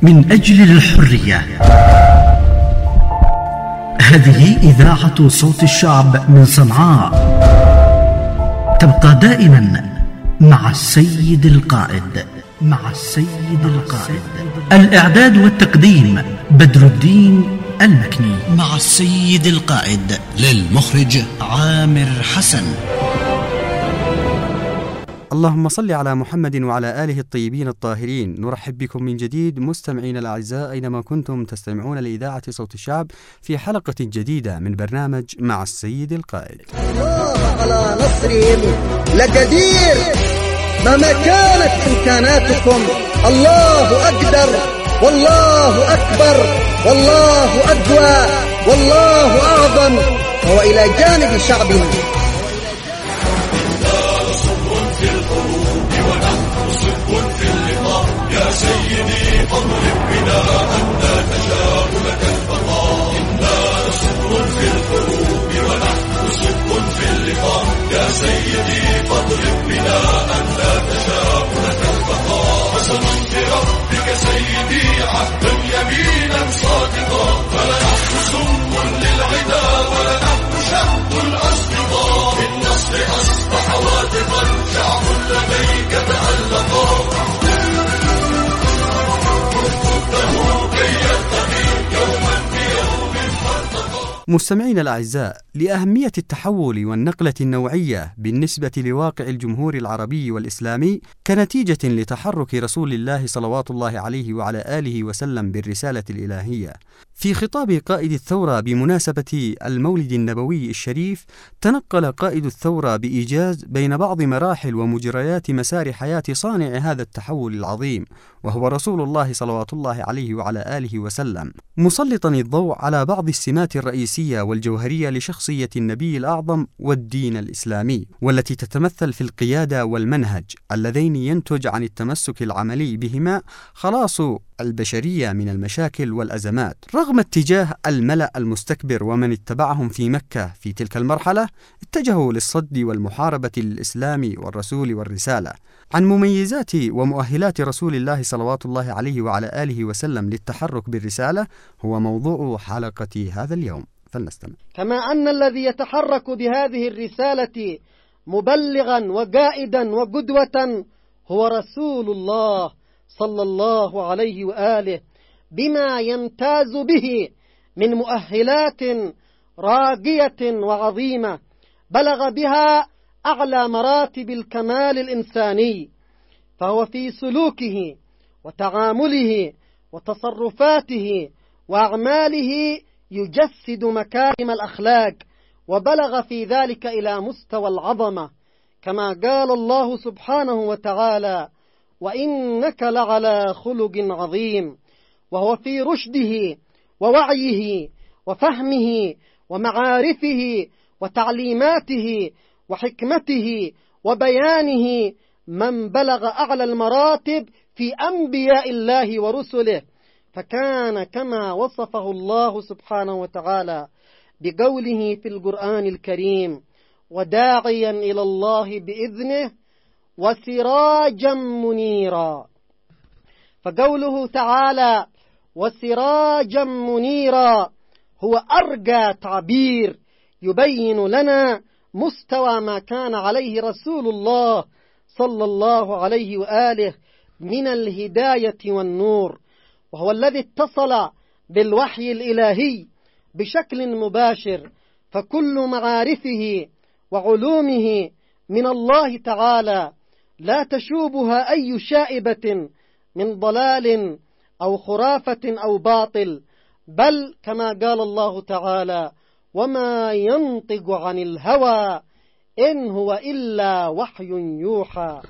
من أجل الحرية. هذه إذاعة صوت الشعب من صنعاء، تبقى دائما مع السيد القائد. الإعداد والتقديم بدر الدين المكني، مع السيد القائد. للمخرج عامر حسن. اللهم صل على محمد وعلى آله الطيبين الطاهرين. نرحب بكم من جديد مستمعين الأعزاء أينما كنتم تستمعون لإذاعة صوت الشعب في حلقة جديدة من برنامج مع السيد القائد. الله على نصرهم لقدير، مهما كانت إمكاناتكم الله أقدر والله أكبر والله أقوى والله أعظم، وهو إلى جانب شعبنا. يا سيدي فاضرب بنا أنت تشاء لك البقاء، إنا صبر في الحروب ونحن صبر في اللقاء. يا سيدي فاضرب بنا أنت تشاء لك البقاء. قسما بربك سيدي عهدا يمينا صادقا، فلنحن سم للعدا ولنحن شهد الأصدقاء. بالنصر أصبح واثقا شعب لديك تألقا. مستمعينا الأعزاء، لأهمية التحول والنقلة النوعية بالنسبة لواقع الجمهور العربي والإسلامي كنتيجة لتحرك رسول الله صلوات الله عليه وعلى آله وسلم بالرسالة الإلهية، في خطاب قائد الثورة بمناسبة المولد النبوي الشريف، تنقل قائد الثورة بإيجاز بين بعض مراحل ومجريات مسار حياة صانع هذا التحول العظيم، وهو رسول الله صلوات الله عليه وعلى آله وسلم، مسلطا الضوء على بعض السمات الرئيسية والجوهرية لشخصية النبي الأعظم والدين الإسلامي، والتي تتمثل في القيادة والمنهج اللذين ينتج عن التمسك العملي بهما خلاص البشرية من المشاكل والأزمات، رغم اتجاه الملأ المستكبر ومن اتبعهم في مكة في تلك المرحلة اتجهوا للصد والمحاربة للإسلام والرسول والرسالة. عن مميزات ومؤهلات رسول الله صلوات الله عليه وعلى آله وسلم للتحرك بالرسالة هو موضوع حلقة هذا اليوم، فلنستمع. كما أن الذي يتحرك بهذه الرسالة مبلغا وقائدا وقدوة هو رسول الله صلى الله عليه وآله، بما يمتاز به من مؤهلات راقية وعظيمة بلغ بها أعلى مراتب الكمال الإنساني، فهو في سلوكه وتعامله وتصرفاته وأعماله يجسد مكارم الأخلاق، وبلغ في ذلك إلى مستوى العظمة، كما قال الله سبحانه وتعالى: وإنك لعلى خلق عظيم. وهو في رشده ووعيه وفهمه ومعارفه وتعليماته وحكمته وبيانه من بلغ أعلى المراتب في أنبياء الله ورسله، فكان كما وصفه الله سبحانه وتعالى بقوله في القرآن الكريم: وداعيا إلى الله بإذنه وسراجا منيرا. فقوله تعالى وسراجا منيرا هو أرجى تعبير يبين لنا مستوى ما كان عليه رسول الله صلى الله عليه وآله من الهداية والنور، وهو الذي اتصل بالوحي الإلهي بشكل مباشر، فكل معارفه وعلومه من الله تعالى لا تشوبها أي شائبة من ضلال أو خرافة أو باطل، بل كما قال الله تعالى: وما ينطق عن الهوى إن هو إلا وحي يوحى.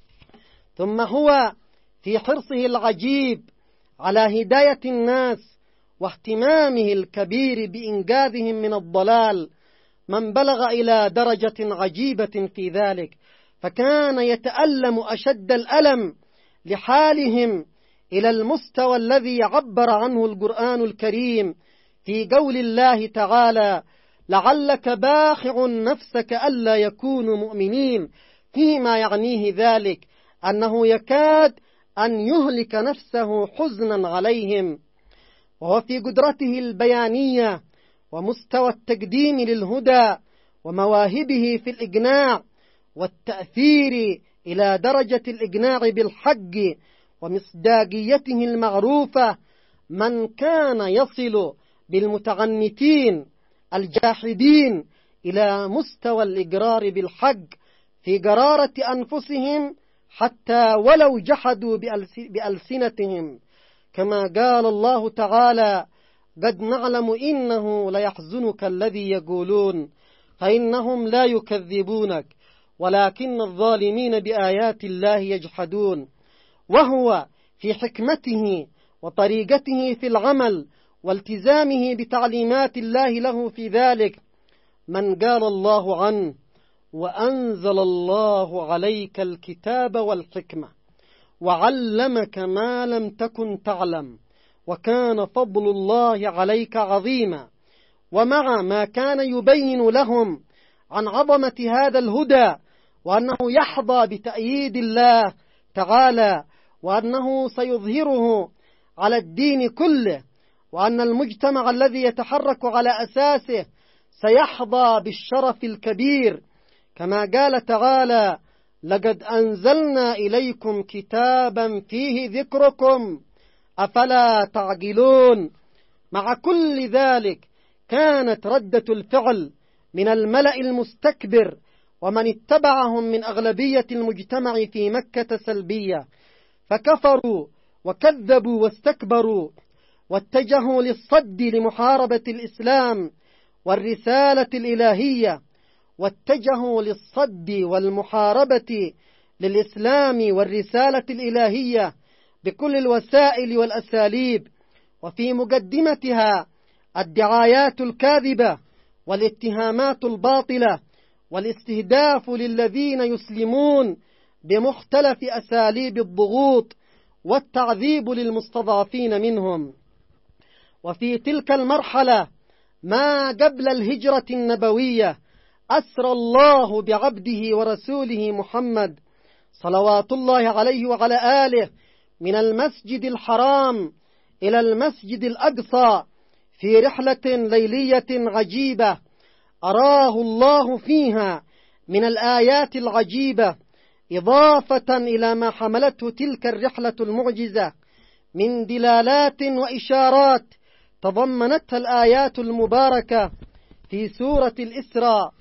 ثم هو في حرصه العجيب على هداية الناس واهتمامه الكبير بإنقاذهم من الضلال من بلغ إلى درجة عجيبة في ذلك، فكان يتألم أشد الألم لحالهم إلى المستوى الذي عبر عنه القرآن الكريم في قول الله تعالى: لعلك باخع نفسك ألا يكونوا مؤمنين، فيما يعنيه ذلك أنه يكاد أن يهلك نفسه حزنا عليهم، وهو في قدرته البيانية ومستوى التقديم للهدى ومواهبه في الإقناع والتأثير إلى درجة الإقناع بالحق ومصداقيته المعروفة، من كان يصل بالمتعنتين الجاحدين إلى مستوى الإقرار بالحق في قرارة أنفسهم حتى ولو جحدوا بألسنتهم، كما قال الله تعالى: قد نعلم إنه ليحزنك الذي يقولون فإنهم لا يكذبونك ولكن الظالمين بآيات الله يجحدون. وهو في حكمته وطريقته في العمل والتزامه بتعليمات الله له في ذلك من قال الله عنه: وأنزل الله عليك الكتاب والحكمة وعلمك ما لم تكن تعلم وكان فضل الله عليك عظيما. ومع ما كان يبين لهم عن عظمة هذا الهدى وأنه يحظى بتأييد الله تعالى وأنه سيظهره على الدين كله، وأن المجتمع الذي يتحرك على أساسه سيحظى بالشرف الكبير، كما قال تعالى: لقد أنزلنا إليكم كتابا فيه ذكركم أفلا تعقلون. مع كل ذلك كانت ردة الفعل من الملأ المستكبر ومن اتبعهم من أغلبية المجتمع في مكة سلبية، فكفروا وكذبوا واستكبروا واتجهوا للصد لمحاربة الإسلام والرسالة الإلهية، واتجهوا للصد والمحاربة للإسلام والرسالة الإلهية بكل الوسائل والأساليب، وفي مقدمتها الدعايات الكاذبة والاتهامات الباطلة والاستهداف للذين يسلمون بمختلف أساليب الضغوط والتعذيب للمستضعفين منهم. وفي تلك المرحلة ما قبل الهجرة النبوية أسرى الله بعبده ورسوله محمد صلوات الله عليه وعلى آله من المسجد الحرام إلى المسجد الأقصى في رحلة ليلية عجيبة أراه الله فيها من الآيات العجيبة، إضافة إلى ما حملته تلك الرحلة المعجزة من دلالات وإشارات تضمنتها الآيات المباركة في سورة الإسراء،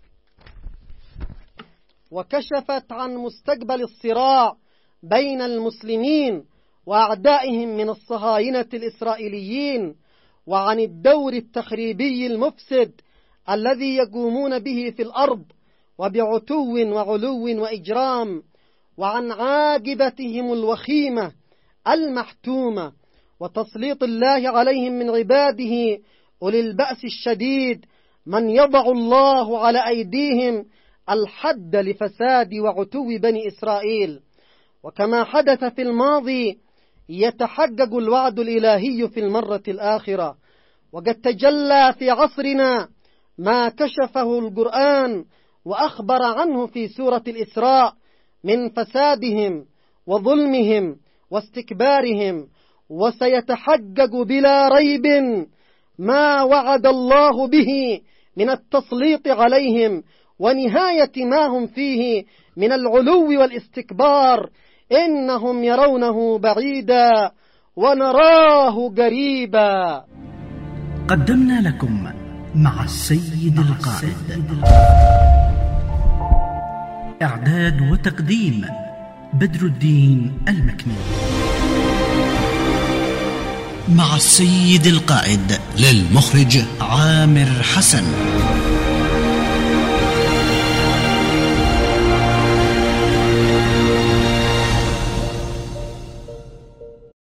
وكشفت عن مستقبل الصراع بين المسلمين وأعدائهم من الصهاينة الإسرائيليين، وعن الدور التخريبي المفسد الذي يقومون به في الأرض وبعتو وعلو وإجرام، وعن عاقبتهم الوخيمة المحتومة وتسليط الله عليهم من عباده أولي البأس الشديد من يضع الله على أيديهم الحد لفساد وعتو بني إسرائيل. وكما حدث في الماضي يتحقق الوعد الإلهي في المرة الآخرة، وقد تجلى في عصرنا ما كشفه القرآن وأخبر عنه في سورة الإسراء من فسادهم وظلمهم واستكبارهم، وسيتحقق بلا ريب ما وعد الله به من التسليط عليهم ونهاية ما هم فيه من العلو والاستكبار. إنهم يرونه بعيدا ونراه قريبا. قدمنا لكم مع السيد القائد. إعداد وتقديم بدر الدين المكني. مع السيد القائد للمخرج عامر حسن.